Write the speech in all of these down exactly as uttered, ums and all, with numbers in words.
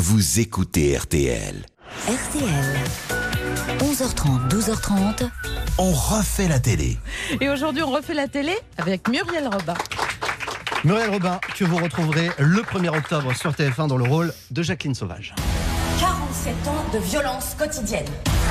vous écoutez R T L. R T L, onze heures trente, douze heures trente. On refait la télé. Et aujourd'hui, on refait la télé avec Muriel Robin. Muriel Robin, que vous retrouverez le premier octobre sur T F un dans le rôle de Jacqueline Sauvage. quarante-sept ans de violence quotidienne.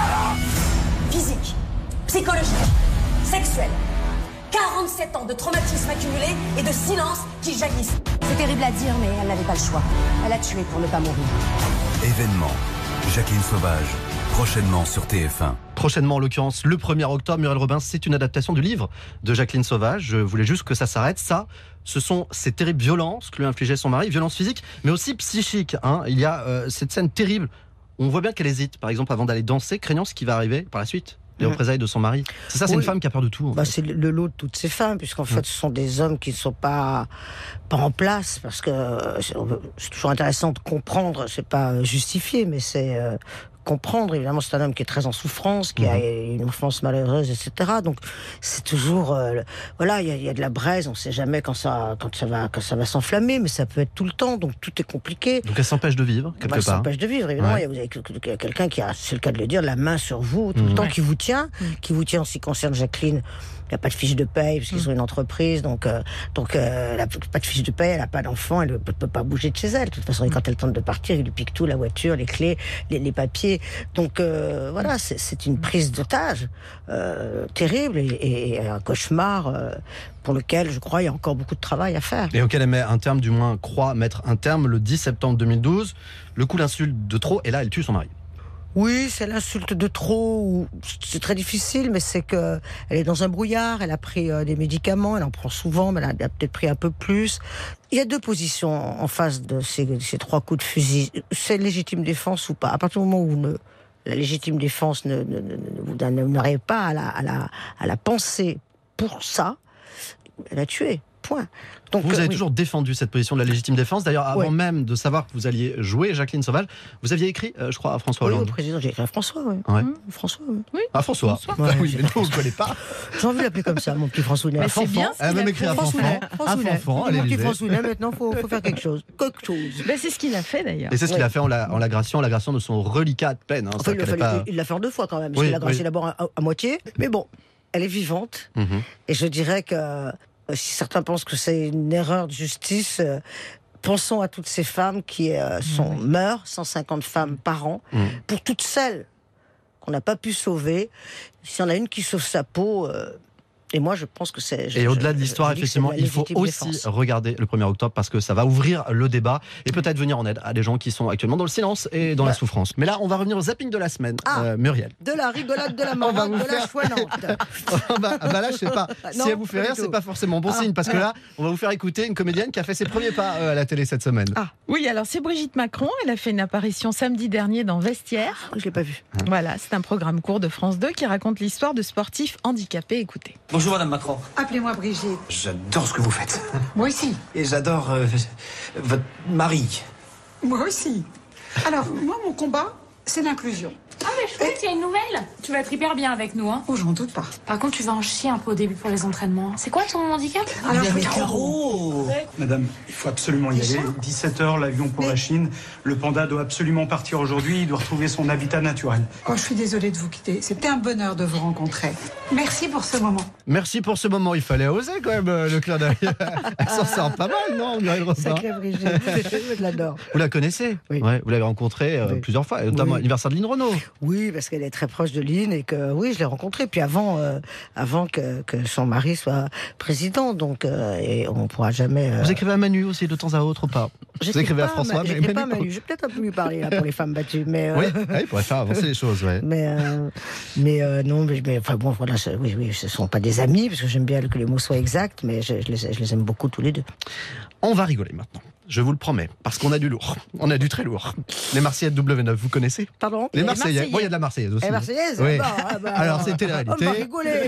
Physique, psychologique, sexuelle. quarante-sept ans de traumatisme accumulé et de silence qui jaillissent. C'est terrible à dire, mais elle n'avait pas le choix. Elle a tué pour ne pas mourir. Événement. Jacqueline Sauvage, prochainement sur T F un. Prochainement, en l'occurrence, le premier octobre, Muriel Robin, c'est une adaptation du livre de Jacqueline Sauvage. Je voulais juste que ça s'arrête. Ça, ce sont ces terribles violences que lui infligeait son mari, violences physiques, mais aussi psychiques. Hein. Il y a euh, cette scène terrible. On voit bien qu'elle hésite, par exemple, avant d'aller danser, craignant ce qui va arriver par la suite. Les représailles de son mari. C'est ça, c'est oui. une femme qui a peur de tout. Bah, c'est le lot de toutes ces femmes, puisqu'en fait, ce sont des hommes qui ne sont pas, pas en place, parce que c'est toujours intéressant de comprendre, c'est pas justifié, mais c'est euh, comprendre. Évidemment, c'est un homme qui est très en souffrance, qui mmh. a une enfance malheureuse, et cetera. Donc, c'est toujours, euh, voilà, il y, y a de la braise, on ne sait jamais quand ça, quand ça va, quand ça va s'enflammer, mais ça peut être tout le temps, donc tout est compliqué. Donc, elle s'empêche de vivre, quelque bah, elle part. Elle s'empêche de vivre, évidemment. Ouais. Il y a, vous avez quelqu'un qui a, c'est le cas de le dire, la main sur vous, tout mmh. le temps, qui vous tient, mmh. qui vous tient en ce qui concerne Jacqueline. Elle n'a pas de fiche de paye, parce qu'ils mmh. ont une entreprise, donc, euh, donc euh, elle n'a pas de fiche de paye, elle n'a pas d'enfant, elle ne peut, peut pas bouger de chez elle. De toute façon, mmh. quand elle tente de partir, il lui pique tout, la voiture, les clés, les, les papiers. Donc euh, voilà, c'est, c'est une prise d'otage euh, terrible et, et, et un cauchemar euh, pour lequel, je crois, il y a encore beaucoup de travail à faire. Et auquel elle met un terme, du moins croit mettre un terme, le dix septembre deux mille douze. Le coup d'insulte de trop, et là, elle tue son mari. Oui, c'est l'insulte de trop. C'est très difficile, mais c'est que elle est dans un brouillard. Elle a pris euh, des médicaments, elle en prend souvent, mais elle a, elle a peut-être pris un peu plus. Il y a deux positions en face de ces, ces trois coups de fusil. C'est légitime défense ou pas. À partir du moment où ne, la légitime défense ne, ne, ne, vous n'arrivez pas à la, à la, à la penser pour ça, elle a tué. Point. Donc, vous avez euh, toujours oui. défendu cette position de la légitime défense. D'ailleurs, avant oui. même de savoir que vous alliez jouer Jacqueline Sauvage, vous aviez écrit, euh, je crois, à François Hollande. Oui, au président, j'ai écrit à François. Oui. Ouais. Mmh, François. Oui. Oui. Ah, François. François. Ouais, oui, mais nous, on ne le connaît pas. J'ai envie de l'appeler comme ça, mon petit Françounet. Mais c'est bien. Elle a même écrit à François. À François. Mon petit Françounet, maintenant, il faut, faut faire quelque chose. Quelque chose. Ben, c'est ce qu'il a fait, d'ailleurs. Et c'est ce oui. qu'il a fait en, la, en l'agration, en l'agration de son reliquat de peine. Hein, enfin, il l'a pas... fait en deux fois, quand même. Parce oui, qu'il l'a gracié oui. d'abord à, à moitié. Mais bon, elle est vivante. Mm-hmm. Et je dirais que si certains pensent que c'est une erreur de justice, euh, pensons à toutes ces femmes qui euh, sont, mmh. meurent, cent cinquante femmes par an, mmh. pour toutes celles qu'on n'a pas pu sauver. S'il y en a une qui sauve sa peau... Euh, Et moi, je pense que c'est... Je, et au-delà je, de l'histoire, je effectivement, il faut aussi défense. regarder le premier octobre parce que ça va ouvrir le débat et peut-être venir en aide à des gens qui sont actuellement dans le silence et dans ouais. la souffrance. Mais là, on va revenir au zapping de la semaine, ah, euh, Muriel. De la rigolade, de la marade, de faire... la chouinante. bah, bah là, je sais pas. Non, si elle vous fait rire, c'est pas forcément bon ah, signe parce que là, on va vous faire écouter une comédienne qui a fait ses premiers pas euh, à la télé cette semaine. Ah. Oui, alors c'est Brigitte Macron. Elle a fait une apparition samedi dernier dans Vestiaire. Je l'ai pas vu. Hein. Voilà, c'est un programme court de France deux qui raconte l'histoire de sportifs handicapés. Écoutez. Bonjour Madame Macron. Appelez-moi Brigitte. J'adore ce que vous faites. Moi aussi. Et j'adore euh, votre mari. Moi aussi. Alors, moi, mon combat, c'est l'inclusion. Ah mais je crois qu'il y a une nouvelle. Tu vas être hyper bien avec nous, hein. Oh, j'en doute pas. Par contre, tu vas en chier un peu au début pour les entraînements. C'est quoi ton handicap? Alors, mais Caro ouais. Madame, il faut absolument y aller. dix-sept heures, l'avion pour mais... la Chine. Le panda doit absolument partir aujourd'hui. Il doit retrouver son habitat naturel. Oh, je suis désolée de vous quitter. C'était un bonheur de vous rencontrer. Merci pour ce moment. Merci pour ce moment. Il fallait oser quand même le clin d'œil. Elle s'en sort pas mal, non, Muriel Robin? Sacrée Brigitte. Je l'adore. Vous la connaissez? Oui. Ouais, vous l'avez rencontrée euh, oui. plusieurs fois, notamment oui. à l'anniversaire de Lynn Renaud. Oui, parce qu'elle est très proche de Lynn et que oui, je l'ai rencontrée. Puis avant, euh, avant que, que son mari soit président, donc euh, et on pourra jamais. Euh... Vous écrivez à Manu aussi de temps à autre ou pas? Vous écrivez à François, mais Manu. Pas Manu. Je vais peut-être un peu lui parler là, pour les femmes battues, mais. Euh... Oui, oui, il pourrait faire avancer les choses, ouais. Mais euh, mais euh, non, mais, mais enfin bon, voilà, oui, oui, ce sont pas des amis parce que j'aime bien que les mots soient exacts, mais je, je, les, je les aime beaucoup tous les deux. On va rigoler maintenant. Je vous le promets, parce qu'on a du lourd. On a du très lourd. Les Marseillais de W neuf, vous connaissez? Pardon? Les Marseillais. Bon, il y a de la Marseillaise aussi. Les Marseillaises oui. Bon, ah bah, alors, c'était la réalité. On va rigoler.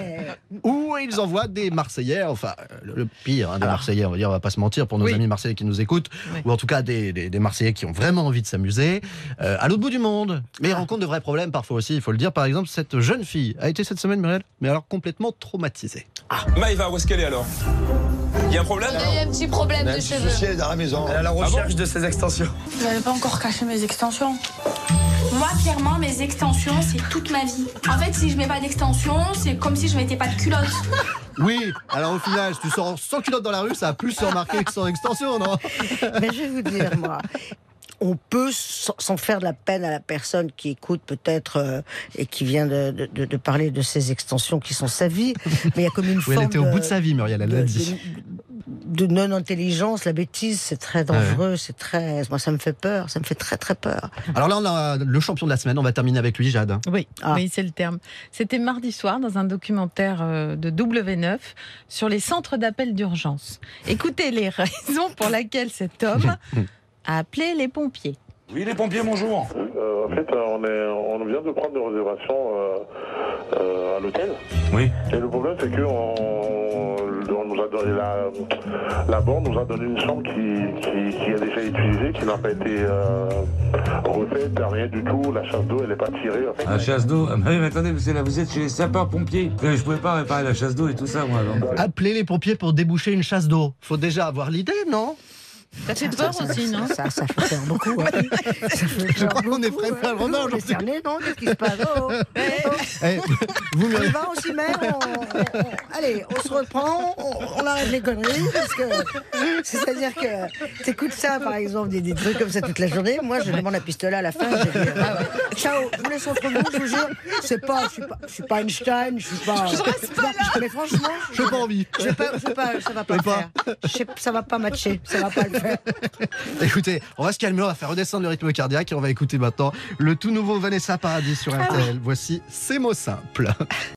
Où ils envoient des Marseillais, enfin, le pire hein, des alors. Marseillais, on va dire, on va pas se mentir, pour nos oui. amis Marseillais qui nous écoutent, oui. ou en tout cas des, des, des Marseillais qui ont vraiment envie de s'amuser, euh, à l'autre bout du monde. Mais ils rencontrent de vrais problèmes parfois aussi, il faut le dire. Par exemple, cette jeune fille a été cette semaine, Muriel, mais alors complètement traumatisée. Ah. Maëva, où est-ce qu'elle est alors? Il y a un problème? Il y a un petit problème de cheveux. Elle est dans la maison. Elle est à la recherche ah bon de ses extensions. Vous n'avez pas encore caché mes extensions? Moi, clairement, mes extensions, c'est toute ma vie. En fait, si je mets pas d'extensions, c'est comme si je mettais pas de culotte. Oui, alors au final, si tu sors sans culotte dans la rue, ça a plus se remarquer que sans extension, non? Mais je vais vous dire, moi, on peut, sans faire de la peine à la personne qui écoute peut-être euh, et qui vient de, de, de parler de ces extensions qui sont sa vie, mais il y a comme une oui, forme elle était au de, bout de sa vie, Muriel, elle l'a dit. De, de non-intelligence, la bêtise, c'est très dangereux, ouais. c'est très... Moi, ça me fait peur, ça me fait très très peur. Alors là, on a le champion de la semaine, on va terminer avec lui, Jade. Oui, ah. oui c'est le terme. C'était mardi soir dans un documentaire de W neuf sur les centres d'appel d'urgence. Écoutez les raisons pour lesquelles cet homme a appelé les pompiers. Oui, les pompiers, bonjour. Euh, en fait, on, est, on vient de prendre des réservations euh, euh, à l'hôtel. Oui. Et le problème, c'est qu'on on nous a donné la, la borne nous a donné une chambre qui, qui, qui a déjà été utilisée, qui n'a pas été euh, refaite, rien du tout. La chasse d'eau, elle n'est pas tirée. En fait. La chasse d'eau ah, mais attendez, parce que là, vous êtes chez les sapeurs-pompiers. Je ne pouvais pas réparer la chasse d'eau et tout ça, moi. Donc. Appeler les pompiers pour déboucher une chasse d'eau. Faut déjà avoir l'idée, non? Ça fait peur ça, aussi, ça, non? Ça, ça fait peur beaucoup. Ouais. Ça fait Je crois qu'on est prêt à le non, on est cerné, non? Qu'est-ce qui se passe? Oh, oh. Hey, vous, on y va, on s'y met, on, on, on, allez, on se reprend, on, on arrête les conneries, parce que c'est-à-dire que t'écoutes ça, par exemple, des, des trucs comme ça toute la journée. Moi, je demande un pistolet à la fin. Je dis, ah ouais. Ciao, je vous laisse entre nous, je vous jure. C'est pas, je suis pas, je suis pas Einstein, je suis pas. Je reste pas là. Mais franchement, j'ai pas envie. J'ai pas, j'ai pas, ça va pas le pas. faire. Je, ça va pas matcher, ça va pas le faire. Écoutez, on va se calmer, on va faire redescendre le rythme cardiaque et on va écouter maintenant le tout nouveau Vanessa Paradis sur R T L. Voici ces mots simples.